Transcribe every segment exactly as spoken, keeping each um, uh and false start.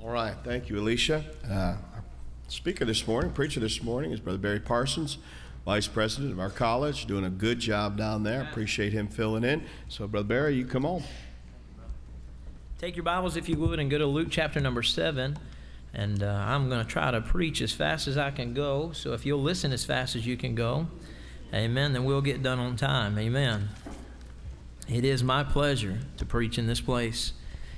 All right. Thank you, Alicia. Uh, our speaker this morning, preacher this morning, is Brother Barry Parsons, Vice President of our college, doing a good job down there. Appreciate him filling in. So, Brother Barry, you come on. Take your Bibles, if you would, and go to Luke chapter number seven. And uh, I'm going to try to preach as fast as I can go. So if you'll listen as fast as you can go, amen, then we'll get done on time. Amen. It is my pleasure to preach in this place.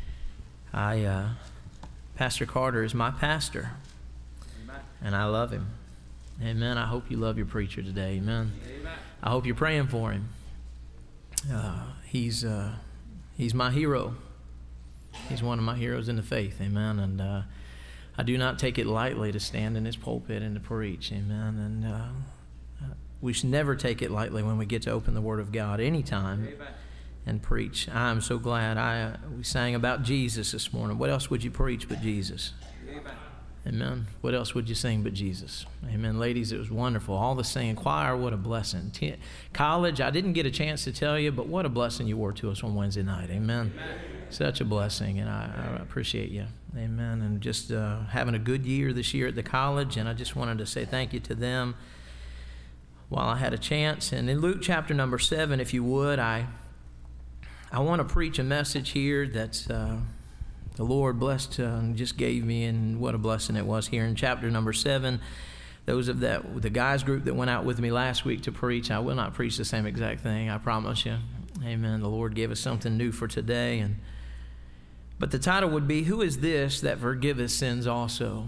I, uh, Pastor Carter is my pastor, and I love him. Amen. I hope you love your preacher today. Amen. Amen. I hope you're praying for him. Uh, he's uh, he's my hero. He's one of my heroes in the faith. Amen. And uh, I do not take it lightly to stand in his pulpit and to preach. Amen. And uh, we should never take it lightly when we get to open the Word of God anytime. Amen. And preach. I'm so glad. I uh, we sang about Jesus this morning. What else would you preach but Jesus? Amen. Amen. What else would you sing but Jesus? Amen. Ladies, it was wonderful. All the singing. Choir, what a blessing. T- College, I didn't get a chance to tell you, but what a blessing you were to us on Wednesday night. Amen. Amen. Such a blessing, and I, I appreciate you. Amen. And just uh, having a good year this year at the college, and I just wanted to say thank you to them while I had a chance. And in Luke chapter number seven, if you would, I... I want to preach a message here that uh, the Lord blessed uh, and just gave me, and what a blessing it was here in chapter number seven. Those of that, the guys group that went out with me last week to preach, I will not preach the same exact thing, I promise you. Amen. The Lord gave us something new for today. And but the title would be, Who is this that forgiveth sins also?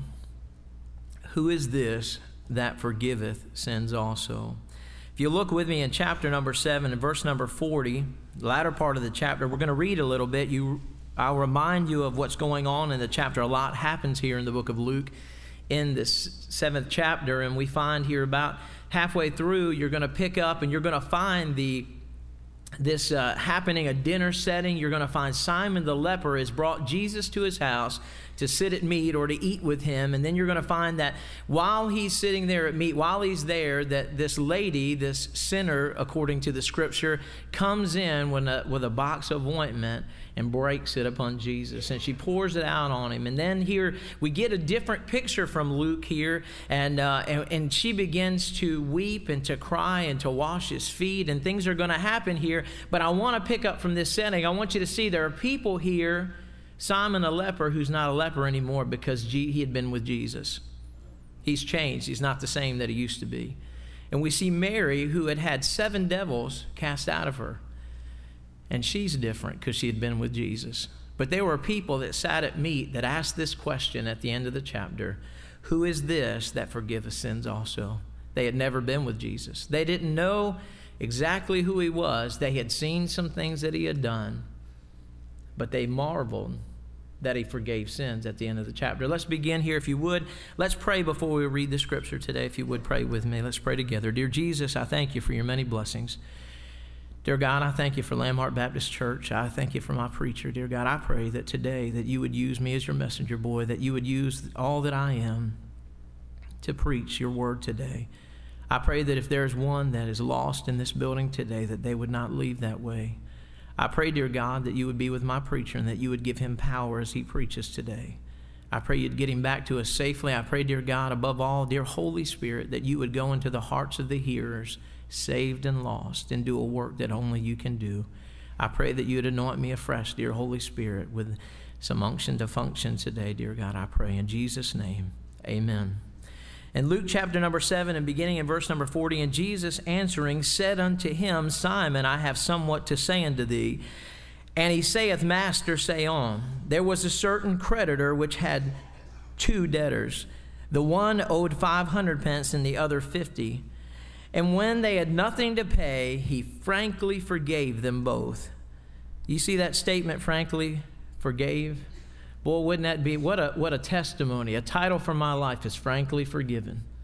Who is this that forgiveth sins also? If you look with me in chapter number seven and verse number forty, the latter part of the chapter, we're going to read a little bit. You, I'll remind you of what's going on in the chapter. A lot happens here in the book of Luke in this seventh chapter, and we find here about halfway through, you're going to pick up and you're going to find the this uh, happening, a dinner setting. You're going to find Simon the leper has brought Jesus to his house to sit at meat or to eat with him. And then you're going to find that while he's sitting there at meat, while he's there, that this lady, this sinner, according to the scripture, comes in with a, with a box of ointment and breaks it upon Jesus. And she pours it out on him. And then here we get a different picture from Luke here. And, uh, and, and she begins to weep and to cry and to wash his feet. And things are going to happen here. But I want to pick up from this setting. I want you to see there are people here, Simon a leper, who's not a leper anymore because G- he had been with Jesus. He's changed. He's not the same that he used to be. And we see Mary, who had had seven devils cast out of her. And she's different because she had been with Jesus. But there were people that sat at meat that asked this question at the end of the chapter, Who is this that forgiveth sins also? They had never been with Jesus. They didn't know exactly who he was. They had seen some things that he had done, but they marveled that he forgave sins at the end of the chapter. Let's begin here, if you would. Let's pray before we read the scripture today. If you would pray with me, let's pray together. Dear Jesus, I thank you for your many blessings. Dear God, I thank you for Landmark Baptist Church. I thank you for my preacher. Dear God, I pray that today that you would use me as your messenger boy, that you would use all that I am to preach your word today. I pray that if there's one that is lost in this building today, that they would not leave that way. I pray, dear God, that you would be with my preacher and that you would give him power as he preaches today. I pray you'd get him back to us safely. I pray, dear God, above all, dear Holy Spirit, that you would go into the hearts of the hearers, saved and lost, and do a work that only you can do. I pray that you would anoint me afresh, dear Holy Spirit, with some unction to function today, dear God, I pray. In Jesus' name, amen. In Luke chapter number seven, and beginning in verse number forty, and Jesus answering said unto him, Simon, I have somewhat to say unto thee. And he saith, Master, say on. There was a certain creditor which had two debtors. The one owed five hundred pence, and the other fifty. And when they had nothing to pay, he frankly forgave them both. You see that statement, frankly forgave? Boy, wouldn't that be, what a what a testimony. A title for my life is Frankly Forgiven.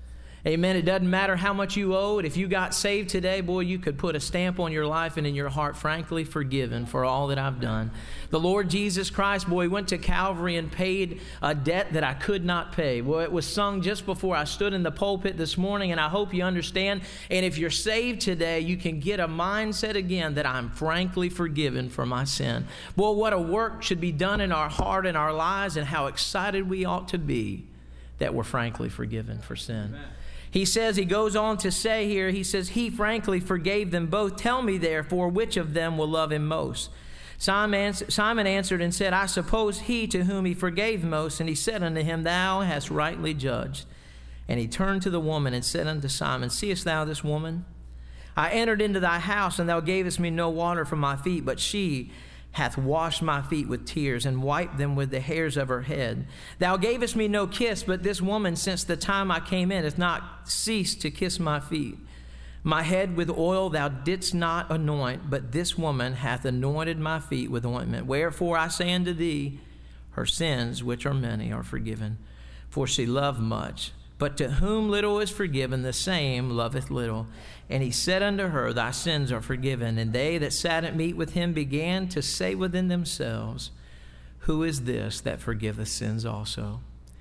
Amen. It doesn't matter how much you owed. If you got saved today, boy, you could put a stamp on your life and in your heart, frankly, forgiven for all that I've done. The Lord Jesus Christ, boy, went to Calvary and paid a debt that I could not pay. Boy, it was sung just before I stood in the pulpit this morning, and I hope you understand. And if you're saved today, you can get a mindset again that I'm frankly forgiven for my sin. Boy, what a work should be done in our heart and our lives, and how excited we ought to be that we're frankly forgiven for sin. Amen. He says, he goes on to say here, he says, he frankly forgave them both. Tell me, therefore, which of them will love him most? Simon answered and said, I suppose he to whom he forgave most. And he said unto him, Thou hast rightly judged. And he turned to the woman and said unto Simon, Seest thou this woman? I entered into thy house, and thou gavest me no water for my feet, but she hath washed my feet with tears, and wiped them with the hairs of her head. Thou gavest me no kiss, but this woman, since the time I came in, hath not ceased to kiss my feet. My head with oil thou didst not anoint, but this woman hath anointed my feet with ointment. Wherefore I say unto thee, her sins, which are many, are forgiven, for she loved much. But to whom little is forgiven, the same loveth little. And he said unto her, Thy sins are forgiven. And they that sat at meat with him began to say within themselves, Who is this that forgiveth sins also?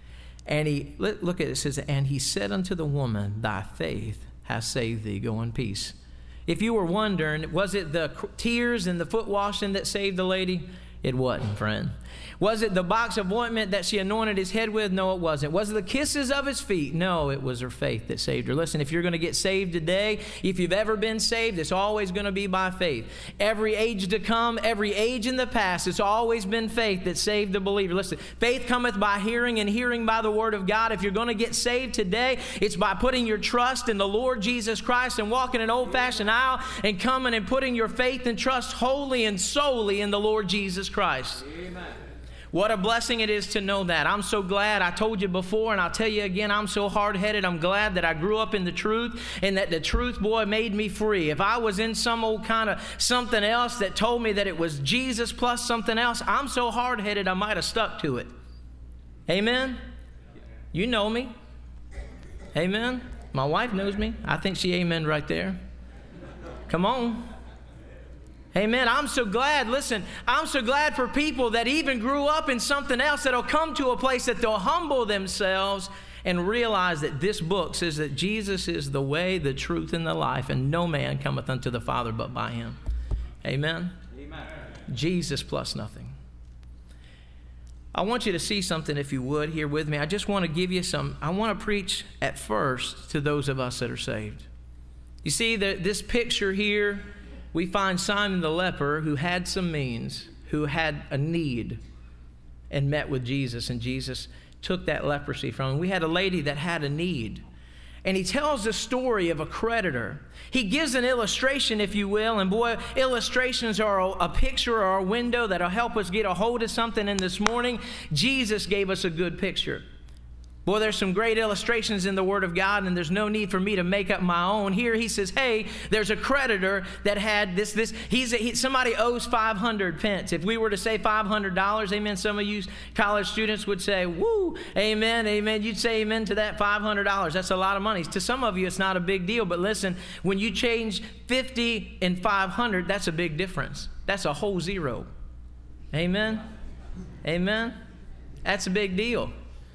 And he, look at it, it says, And he said unto the woman, Thy faith hath saved thee. Go in peace. If you were wondering, was it the tears and the foot washing that saved the lady? It wasn't, friend. Was it the box of ointment that she anointed his head with? No, it wasn't. Was it the kisses of his feet? No, it was her faith that saved her. Listen, if you're going to get saved today, if you've ever been saved, it's always going to be by faith. Every age to come, every age in the past, it's always been faith that saved the believer. Listen, faith cometh by hearing, and hearing by the word of God. If you're going to get saved today, it's by putting your trust in the Lord Jesus Christ and walking an old-fashioned aisle and coming and putting your faith and trust wholly and solely in the Lord Jesus Christ. Amen. What a blessing it is to know that. I'm so glad. I told you before, and I'll tell you again, I'm so hard-headed. I'm glad that I grew up in the truth, and that the truth, boy, made me free. If I was in some old kind of something else that told me that it was Jesus plus something else, I'm so hard-headed I might have stuck to it. Amen? You know me. Amen? My wife knows me. I think she amen right there. Come on. Amen. I'm so glad, listen, I'm so glad for people that even grew up in something else that'll come to a place that they'll humble themselves and realize that this book says that Jesus is the way, the truth, and the life, and no man cometh unto the Father but by him. Amen. Amen. Jesus plus nothing. I want you to see something, if you would, here with me. I just want to give you some, I want to preach at first to those of us that are saved. You see, the, this picture here, we find Simon the leper, who had some means, who had a need, and met with Jesus, and Jesus took that leprosy from him. We had a lady that had a need, and he tells the story of a creditor. He gives an illustration, if you will, and boy, illustrations are a, a picture or a window that'll help us get a hold of something. And this morning, Jesus gave us a good picture. Boy, there's some great illustrations in the Word of God, and there's no need for me to make up my own. Here he says, hey, there's a creditor that had this, this, he's a, he, somebody owes five hundred pence. If we were to say five hundred dollars, amen, some of you college students would say, woo, amen, amen. You'd say amen to that five hundred dollars. That's a lot of money. To some of you, it's not a big deal, but listen, when you change fifty and five hundred, that's a big difference. That's a whole zero. Amen, amen. That's a big deal.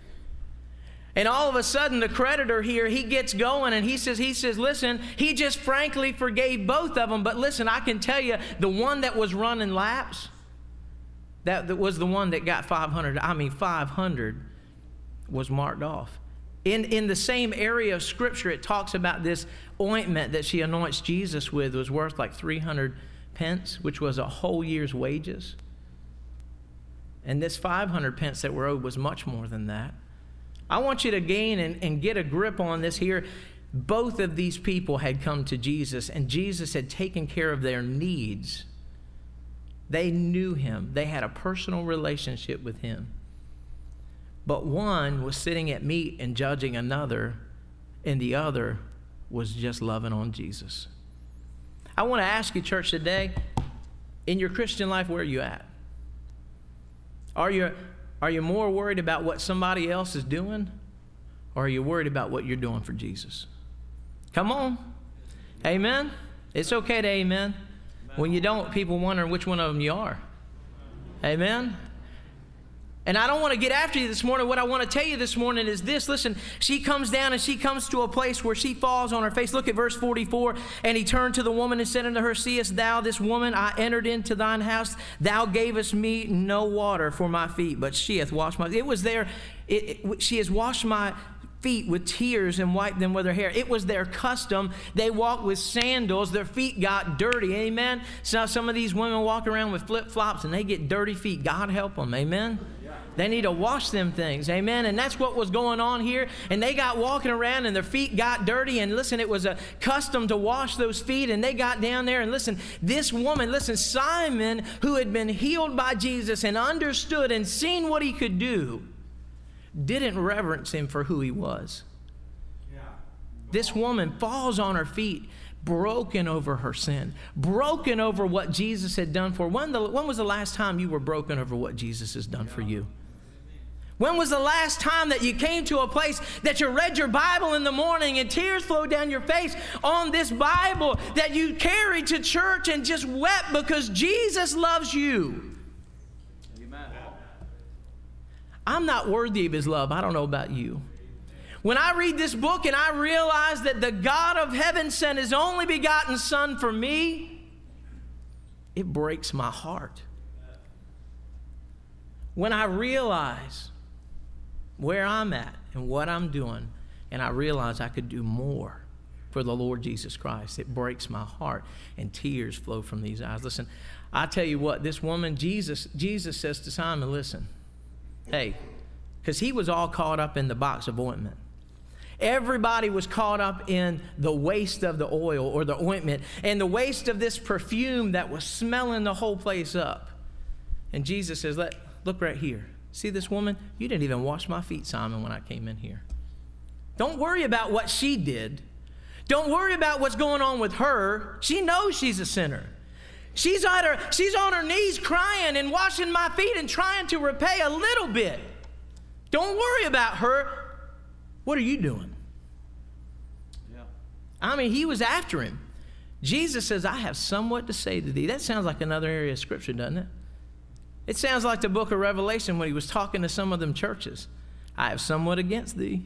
And all of a sudden, the creditor here, he gets going, and he says, he says, listen, he just frankly forgave both of them. But listen, I can tell you, the one that was running laps, that, that was the one that got five hundred. I mean, five hundred was marked off. In, in the same area of Scripture, it talks about this ointment that she anoints Jesus with was worth like three hundred pence, which was a whole year's wages. And this five hundred pence that were owed was much more than that. I want you to gain and, and get a grip on this here. Both of these people had come to Jesus, and Jesus had taken care of their needs. They knew him. They had a personal relationship with him. But one was sitting at meat and judging another, and the other was just loving on Jesus. I want to ask you, church, today, in your Christian life, where are you at? Are you... Are you more worried about what somebody else is doing? Or are you worried about what you're doing for Jesus? Come on. Amen. It's okay to amen. When you don't, people wondering which one of them you are. Amen. And I don't want to get after you this morning. What I want to tell you this morning is this. Listen, she comes down and she comes to a place where she falls on her face. Look at verse forty-four. And he turned to the woman and said unto her, Seest thou this woman? I entered into thine house. Thou gavest me no water for my feet, but she hath washed my... It was there. It, it, she has washed my feet with tears and wiped them with her hair. It was their custom. They walked with sandals. Their feet got dirty. Amen. So some of these women walk around with flip-flops and they get dirty feet. God help them. Amen. They need to wash them things. Amen. And that's what was going on here. And they got walking around and their feet got dirty. And listen, it was a custom to wash those feet. And they got down there. And listen, this woman, listen, Simon, who had been healed by Jesus and understood and seen what he could do, didn't reverence him for who he was. Yeah. This woman falls on her feet, broken over her sin, broken over what Jesus had done for her. When, the, when was the last time you were broken over what Jesus has done yeah. for you? When was the last time that you came to a place that you read your Bible in the morning and tears flowed down your face on this Bible that you carried to church and just wept because Jesus loves you? I'm not worthy of his love. I don't know about you. When I read this book and I realize that the God of heaven sent his only begotten Son for me, it breaks my heart. When I realize where I'm at and what I'm doing, and I realize I could do more for the Lord Jesus Christ, it breaks my heart and tears flow from these eyes. Listen, I tell you what, this woman, Jesus, Jesus says to Simon, listen, hey, because he was all caught up in the box of ointment. Everybody was caught up in the waste of the oil or the ointment and the waste of this perfume that was smelling the whole place up. And Jesus says, Let, look right here. See this woman? You didn't even wash my feet, Simon, when I came in here. Don't worry about what she did. Don't worry about what's going on with her. She knows she's a sinner. She's on her, she's on her knees crying and washing my feet and trying to repay a little bit. Don't worry about her. What are you doing? Yeah. I mean, he was after him. Jesus says, I have somewhat to say to thee. That sounds like another area of Scripture, doesn't it? It sounds like the book of Revelation when he was talking to some of them churches. I have somewhat against thee.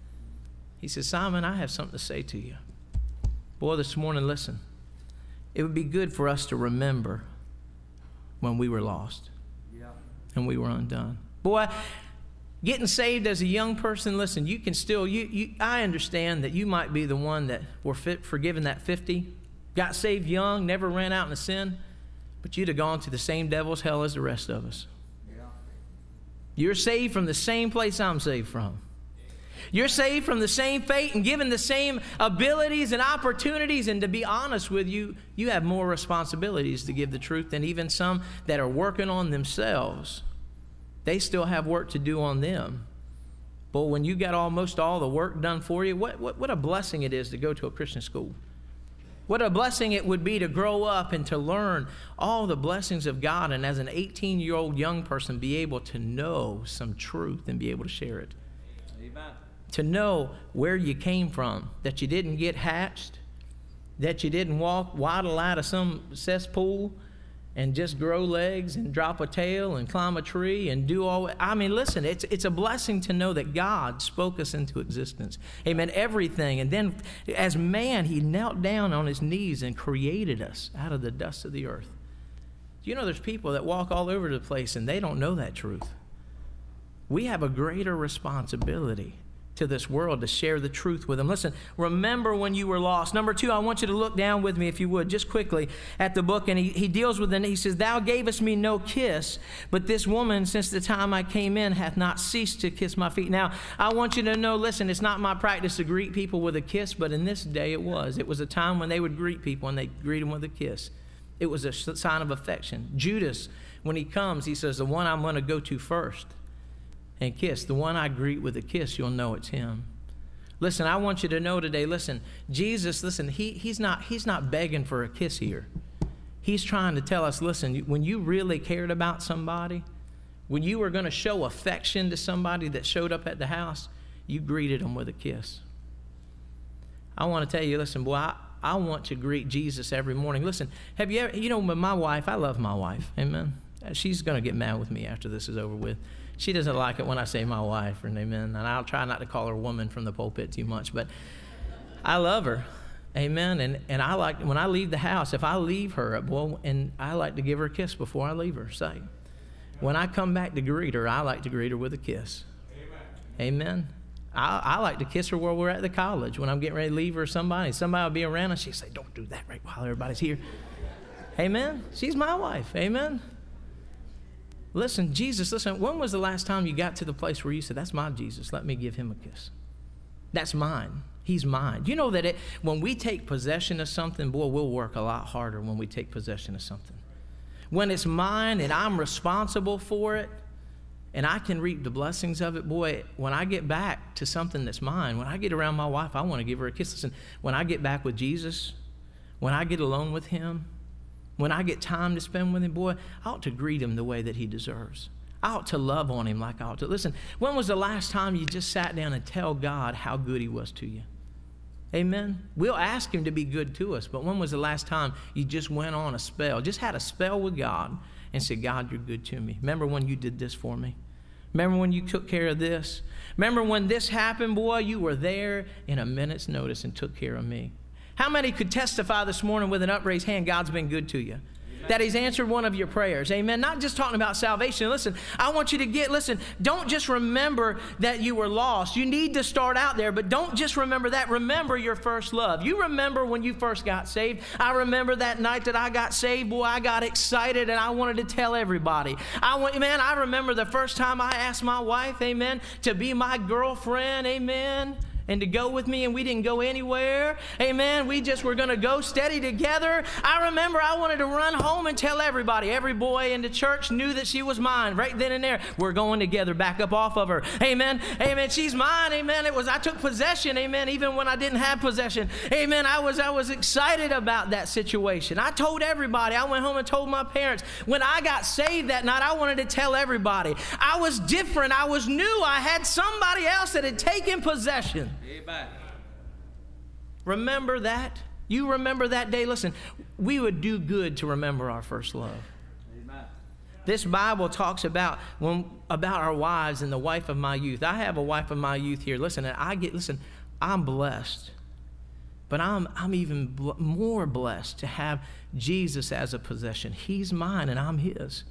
He says, Simon, I have something to say to you. Boy, this morning, listen. It would be good for us to remember when we were lost yeah. and we were undone. Boy, getting saved as a young person, listen, you can still, you, you, I understand that you might be the one that were fit, forgiven that fifty, got saved young, never ran out in sin, but you'd have gone to the same devil's hell as the rest of us. Yeah. You're saved from the same place I'm saved from. You're saved from the same fate and given the same abilities and opportunities. And to be honest with you, you have more responsibilities to give the truth than even some that are working on themselves. They still have work to do on them. But when you got almost all the work done for you, what, what, what a blessing it is to go to a Christian school. What a blessing it would be to grow up and to learn all the blessings of God. And as an eighteen-year-old young person, be able to know some truth and be able to share it. Amen. To know where you came from, that you didn't get hatched, that you didn't walk, waddle out of some cesspool and just grow legs and drop a tail and climb a tree and do all. I mean, listen, it's it's a blessing to know that God spoke us into existence. Amen. Everything. And then as man, he knelt down on his knees and created us out of the dust of the earth. Do you know there's people that walk all over the place and they don't know that truth? We have a greater responsibility to this world to share the truth with them. Listen, remember when you were lost. Number two, I want you to look down with me, if you would, just quickly at the book. And he, he deals with it. He says, thou gavest me no kiss, but this woman, since the time I came in, hath not ceased to kiss my feet. Now, I want you to know, listen, it's not my practice to greet people with a kiss, but in this day it was. It was a time when they would greet people and they greet them with a kiss. It was a sign of affection. Judas, when he comes, he says, the one I'm going to go to first and kiss, the one I greet with a kiss, you'll know it's him. Listen, I want you to know today, listen, Jesus, listen, he, he's not, he's not begging for a kiss here. He's trying to tell us, listen, when you really cared about somebody, when you were going to show affection to somebody that showed up at the house, you greeted them with a kiss. I want to tell you, listen, boy, I, I want to greet Jesus every morning. Listen, have you ever, you know, my wife, I love my wife, amen. She's going to get mad with me after this is over with. She doesn't like it when I say my wife, and amen. And I'll try not to call her woman from the pulpit too much, but I love her, amen. And and I like, when I leave the house, if I leave her, well, and I like to give her a kiss before I leave her, say. When I come back to greet her, I like to greet her with a kiss. Amen. Amen. I, I like to kiss her while we're at the college. When I'm getting ready to leave her, somebody, somebody will be around and she'll say, don't do that right while everybody's here. Amen. She's my wife. Amen. Listen, Jesus, listen, when was the last time you got to the place where you said, that's my Jesus, let me give him a kiss? That's mine. He's mine. You know that it, when we take possession of something, boy, we'll work a lot harder when we take possession of something. When it's mine and I'm responsible for it, and I can reap the blessings of it, boy, when I get back to something that's mine, when I get around my wife, I want to give her a kiss. Listen, when I get back with Jesus, when I get alone with him, when I get time to spend with him, boy, I ought to greet him the way that he deserves. I ought to love on him like I ought to. Listen, when was the last time you just sat down and tell God how good he was to you? Amen? We'll ask him to be good to us, but when was the last time you just went on a spell, just had a spell with God and said, God, you're good to me. Remember when you did this for me? Remember when you took care of this? Remember when this happened, boy, you were there in a minute's notice and took care of me. How many could testify this morning with an upraised hand, God's been good to you? That he's answered one of your prayers. Amen. Not just talking about salvation. Listen, I want you to get, listen, don't just remember that you were lost. You need to start out there, but don't just remember that. Remember your first love. You remember when you first got saved. I remember that night that I got saved. Boy, I got excited and I wanted to tell everybody. I went, man, I remember the first time I asked my wife, amen, to be my girlfriend, amen, and to go with me, and we didn't go anywhere. Amen. We just were going to go steady together. I remember I wanted to run home and tell everybody. Every boy in the church knew that she was mine right then and there. We're going together, back up off of her. Amen. Amen. She's mine. Amen. It was, I took possession. Amen. Even when I didn't have possession. Amen. I was, I was excited about that situation. I told everybody. I went home and told my parents. When I got saved that night, I wanted to tell everybody. I was different. I was new. I had somebody else that had taken possession. Amen. Remember that? You remember that day? Listen, we would do good to remember our first love. Amen. This Bible talks about when about our wives and the wife of my youth. I have a wife of my youth here. Listen, and I get listen, I'm blessed. But I'm I'm even bl- more blessed to have Jesus as a possession. He's mine and I'm his.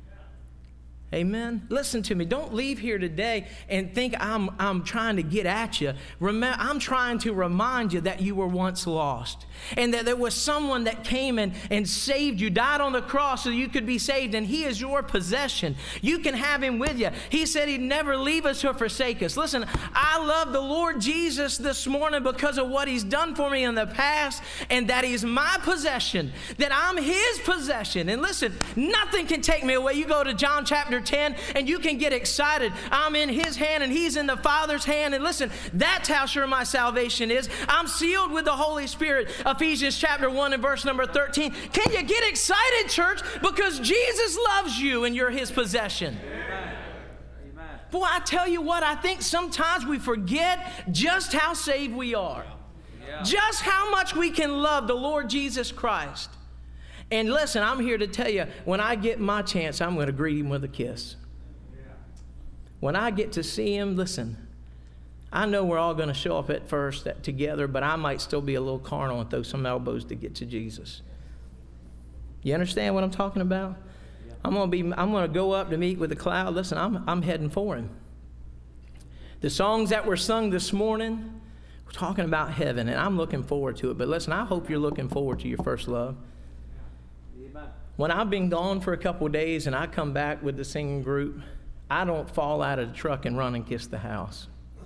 Amen. Listen to me. Don't leave here today and think I'm I'm trying to get at you. Remember, I'm trying to remind you that you were once lost and that there was someone that came and, and saved you, died on the cross so you could be saved, and he is your possession. You can have him with you. He said he'd never leave us or forsake us. Listen, I love the Lord Jesus this morning because of what he's done for me in the past, and that he's my possession, that I'm his possession. And listen, nothing can take me away. You go to John chapter ten and you can get excited. I'm in his hand and he's in the Father's hand. And listen, that's how sure my salvation is. I'm sealed with the Holy Spirit. Ephesians chapter one and verse number thirteen. Can you get excited, church? Because Jesus loves you and you're his possession. Amen. Amen. Boy, I tell you what, I think sometimes we forget just how saved we are. Yeah. Just how much we can love the Lord Jesus Christ. And listen, I'm here to tell you, when I get my chance, I'm going to greet him with a kiss. When I get to see him, listen, I know we're all going to show up at first together, but I might still be a little carnal and throw some elbows to get to Jesus. You understand what I'm talking about? I'm going to be, I'm going to go up to meet with the cloud. Listen, I'm, I'm heading for him. The songs that were sung this morning, we're talking about heaven, and I'm looking forward to it. But listen, I hope you're looking forward to your first love. When I've been gone for a couple of days and I come back with the singing group, I don't fall out of the truck and run and kiss the house.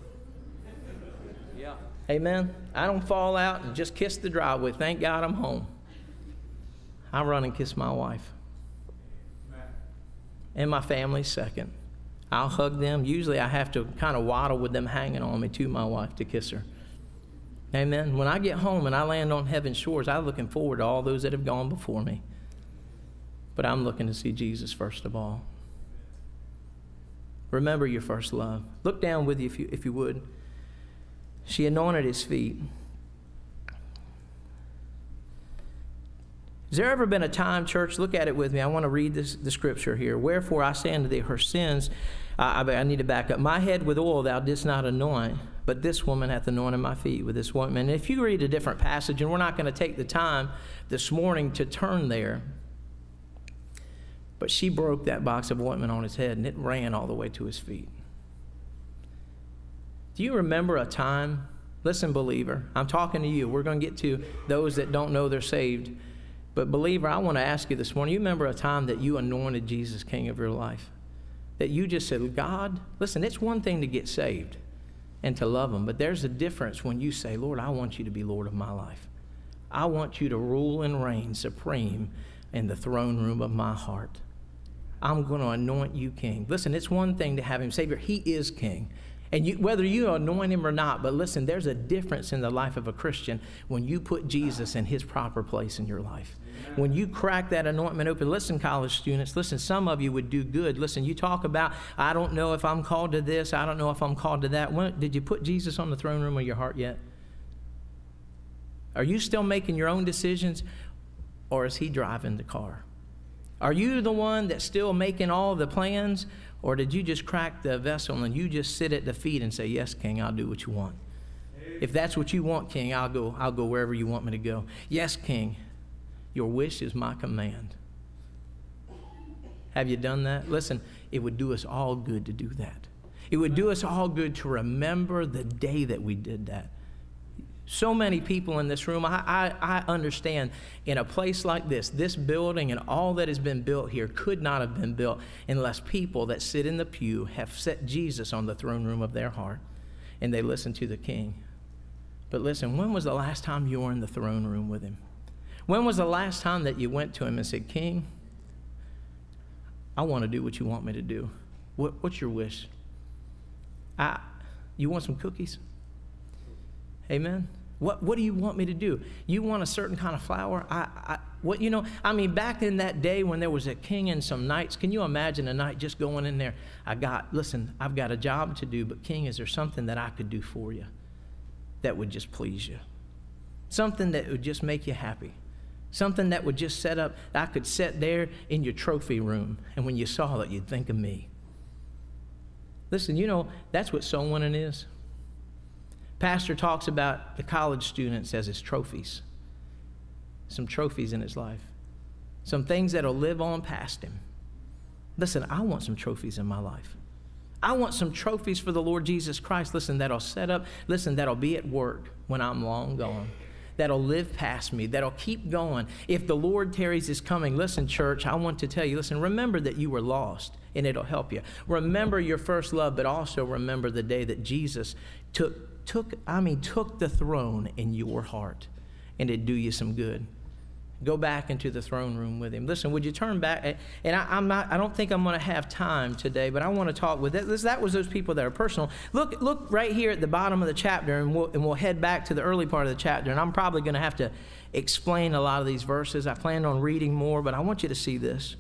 Yeah. Amen? I don't fall out and just kiss the driveway. Thank God I'm home. I run and kiss my wife. And my family second. I'll hug them. Usually I have to kind of waddle with them hanging on me to my wife to kiss her. Amen? When I get home and I land on heaven's shores, I'm looking forward to all those that have gone before me. But I'm looking to see Jesus first of all. Remember your first love. Look down with you if you, if you would. She anointed his feet. Has there ever been a time, church, look at it with me. I want to read this, the scripture here. Wherefore I say unto thee, her sins, I, I, I need to back up. My head with oil thou didst not anoint, but this woman hath anointed my feet with this ointment. And if you read a different passage, and we're not going to take the time this morning to turn there, but she broke that box of ointment on his head, and it ran all the way to his feet. Do you remember a time, listen, believer, I'm talking to you. We're going to get to those that don't know they're saved. But believer, I want to ask you this morning, you remember a time that you anointed Jesus King of your life? That you just said, God, listen, it's one thing to get saved and to love him, but there's a difference when you say, Lord, I want you to be Lord of my life. I want you to rule and reign supreme in the throne room of my heart. I'm going to anoint you king. Listen, it's one thing to have him Savior. He is king. And you, whether you anoint him or not, but listen, there's a difference in the life of a Christian when you put Jesus in his proper place in your life. Amen. When you crack that anointment open, listen, college students, listen, some of you would do good. Listen, you talk about, I don't know if I'm called to this, I don't know if I'm called to that. When, did you put Jesus on the throne room of your heart yet? Are you still making your own decisions, or is he driving the car? Are you the one that's still making all the plans, or did you just crack the vessel and you just sit at the feet and say, yes, King, I'll do what you want. If that's what you want, King, I'll go, I'll go wherever you want me to go. Yes, King, your wish is my command. Have you done that? Listen, it would do us all good to do that. It would do us all good to remember the day that we did that. So many people in this room, I, I, I understand in a place like this, this building and all that has been built here could not have been built unless people that sit in the pew have set Jesus on the throne room of their heart and they listen to the King. But listen, when was the last time you were in the throne room with him? When was the last time that you went to him and said, King, I want to do what you want me to do. What, what's your wish? I, you want some cookies? Amen. What what do you want me to do? You want a certain kind of flour? I, I what you know, I mean, back in that day when there was a king and some knights, can you imagine a knight just going in there? I got, listen, I've got a job to do, but King, is there something that I could do for you that would just please you? Something that would just make you happy. Something that would just set up, I could sit there in your trophy room, and when you saw it, you'd think of me. Listen, you know, that's what soul winning is. Pastor talks about the college students as his trophies. Some trophies in his life. Some things that'll live on past him. Listen, I want some trophies in my life. I want some trophies for the Lord Jesus Christ. Listen, that'll set up. Listen, that'll be at work when I'm long gone. That'll live past me. That'll keep going. If the Lord tarries his coming, listen, church, I want to tell you, listen, remember that you were lost, and it'll help you. Remember your first love, but also remember the day that Jesus took Took, I mean, took the throne in your heart, and it'd do you some good. Go back into the throne room with him. Listen, would you turn back? And I, I'm not. I don't think I'm going to have time today, but I want to talk with that. That was those people that are personal. Look, look right here at the bottom of the chapter, and we'll and we'll head back to the early part of the chapter. And I'm probably going to have to explain a lot of these verses. I planned on reading more, but I want you to see this.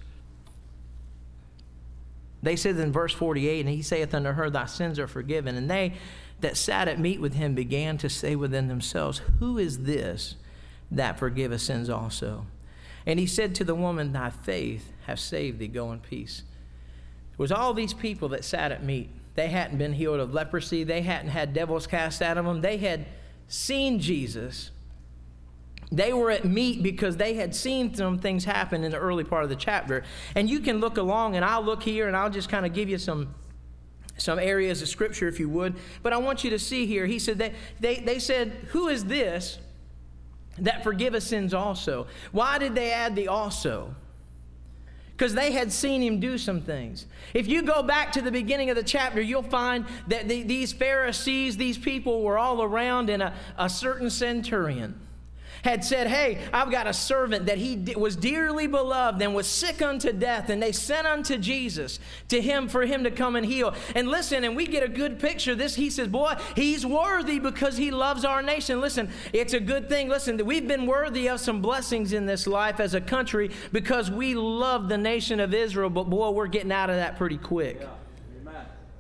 They said in verse forty-eight, and he saith unto her, thy sins are forgiven. And they that sat at meat with him began to say within themselves, who is this that forgiveth sins also? And he said to the woman, thy faith hath saved thee, go in peace. It was all these people that sat at meat. They hadn't been healed of leprosy. They hadn't had devils cast out of them. They had seen Jesus. They were at meat because they had seen some things happen in the early part of the chapter. And you can look along, and I'll look here, and I'll just kind of give you some some areas of Scripture, if you would. But I want you to see here, he said, that they, they said, who is this that forgiveth sins also? Why did they add the also? Because they had seen him do some things. If you go back to the beginning of the chapter, you'll find that the, these Pharisees, these people were all around, and a, a certain centurion had said, hey, I've got a servant that he was dearly beloved and was sick unto death, and they sent unto Jesus to him for him to come and heal. And listen, and we get a good picture of this. He says, boy, he's worthy because he loves our nation. Listen, it's a good thing. Listen, that we've been worthy of some blessings in this life as a country because we love the nation of Israel, but boy, we're getting out of that pretty quick. Yeah. Amen.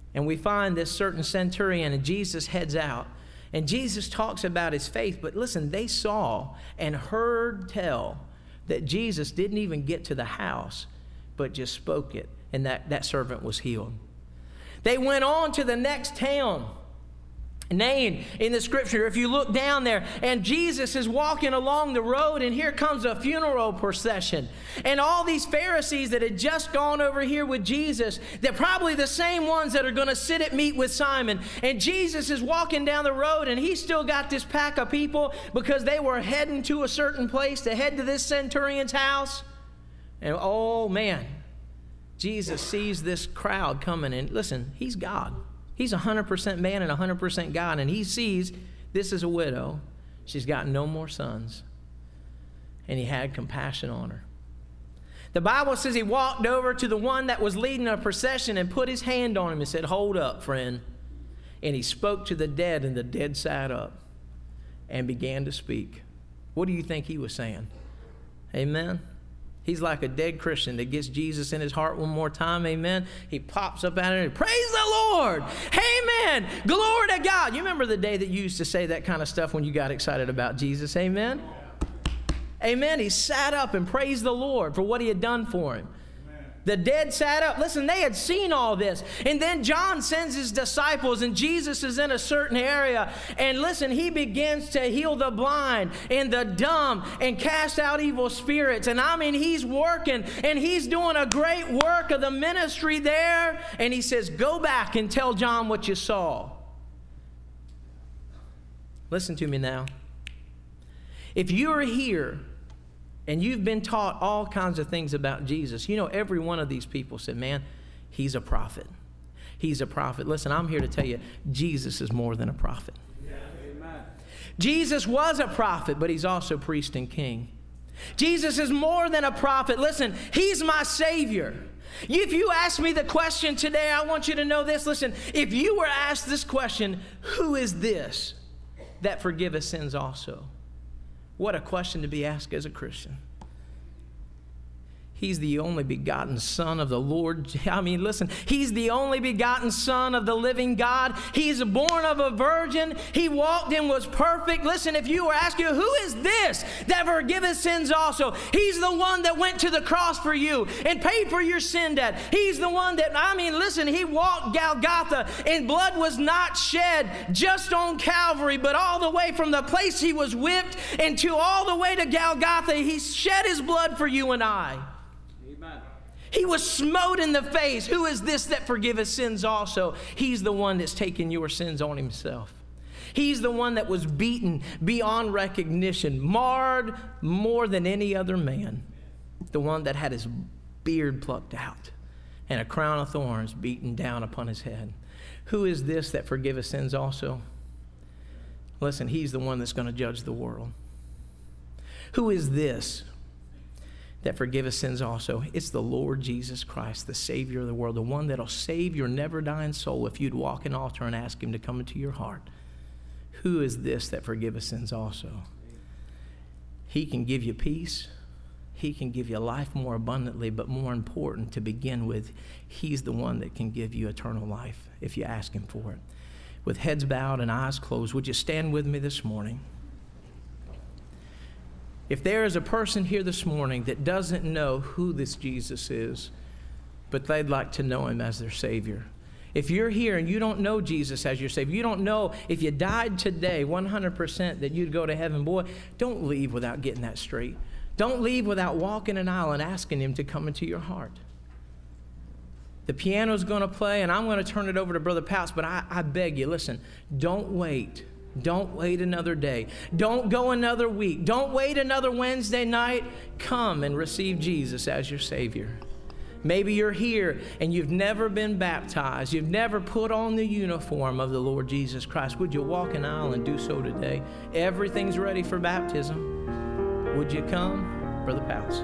And we find this certain centurion, and Jesus heads out. And Jesus talks about his faith. But listen, they saw and heard tell that Jesus didn't even get to the house, but just spoke it. And that, that servant was healed. They went on to the next town. Nain in the scripture, if you look down there, and Jesus is walking along the road, and here comes a funeral procession. And all these Pharisees that had just gone over here with Jesus, they're probably the same ones that are going to sit at meat with Simon. And Jesus is walking down the road, and he's still got this pack of people because they were heading to a certain place to head to this centurion's house. And oh man, Jesus sees this crowd coming, and listen, he's God. He's one hundred percent man and one hundred percent God, and he sees this is a widow. She's got no more sons, and he had compassion on her. The Bible says he walked over to the one that was leading a procession and put his hand on him and said, "Hold up, friend." And he spoke to the dead, and the dead sat up and began to speak. What do you think he was saying? Amen. He's like a dead Christian that gets Jesus in his heart one more time. Amen. He pops up out of it. Praise the Lord. Amen. Glory to God. You remember the day that you used to say that kind of stuff when you got excited about Jesus? Amen. Amen. He sat up and praised the Lord for what he had done for him. The dead sat up. Listen, they had seen all this. And then John sends his disciples, and Jesus is in a certain area. And listen, he begins to heal the blind and the dumb and cast out evil spirits. And I mean, he's working, and he's doing a great work of the ministry there. And he says, "Go back and tell John what you saw." Listen to me now. If you're here and you've been taught all kinds of things about Jesus, you know, every one of these people said, "Man, he's a prophet. He's a prophet." Listen, I'm here to tell you, Jesus is more than a prophet. Yeah, amen. Jesus was a prophet, but he's also priest and king. Jesus is more than a prophet. Listen, he's my Savior. If you ask me the question today, I want you to know this. Listen, if you were asked this question, who is this that forgiveth sins also? What a question to be asked as a Christian. He's the only begotten Son of the Lord. I mean, listen, he's the only begotten Son of the living God. He's born of a virgin. He walked and was perfect. Listen, if you were asking, who is this that forgiveth sins also? He's the one that went to the cross for you and paid for your sin debt. He's the one that, I mean, listen, he walked Golgotha, and blood was not shed just on Calvary, but all the way from the place he was whipped and to all the way to Golgotha. He shed his blood for you and I. He was smote in the face. Who is this that forgiveth sins also? He's the one that's taken your sins on himself. He's the one that was beaten beyond recognition, marred more than any other man. The one that had his beard plucked out and a crown of thorns beaten down upon his head. Who is this that forgiveth sins also? Listen, he's the one that's going to judge the world. Who is this that forgiveth sins also? It's the Lord Jesus Christ, the Savior of the world, the one that'll save your never-dying soul if you'd walk an altar and ask him to come into your heart. Who is this that forgiveth sins also? He can give you peace. He can give you life more abundantly, but more important to begin with, he's the one that can give you eternal life if you ask him for it. With heads bowed and eyes closed, would you stand with me this morning? If there is a person here this morning that doesn't know who this Jesus is, but they'd like to know him as their Savior. If you're here and you don't know Jesus as your Savior, you don't know if you died today one hundred percent that you'd go to heaven, boy, don't leave without getting that straight. Don't leave without walking an aisle and asking him to come into your heart. The piano's going to play, and I'm going to turn it over to Brother Pouts, but I, I beg you, listen, don't wait. Don't wait another day. Don't go another week. Don't wait another Wednesday night. Come and receive Jesus as your Savior. Maybe you're here and you've never been baptized. You've never put on the uniform of the Lord Jesus Christ. Would you walk an aisle and do so today? Everything's ready for baptism. Would you come? Brother Pouts.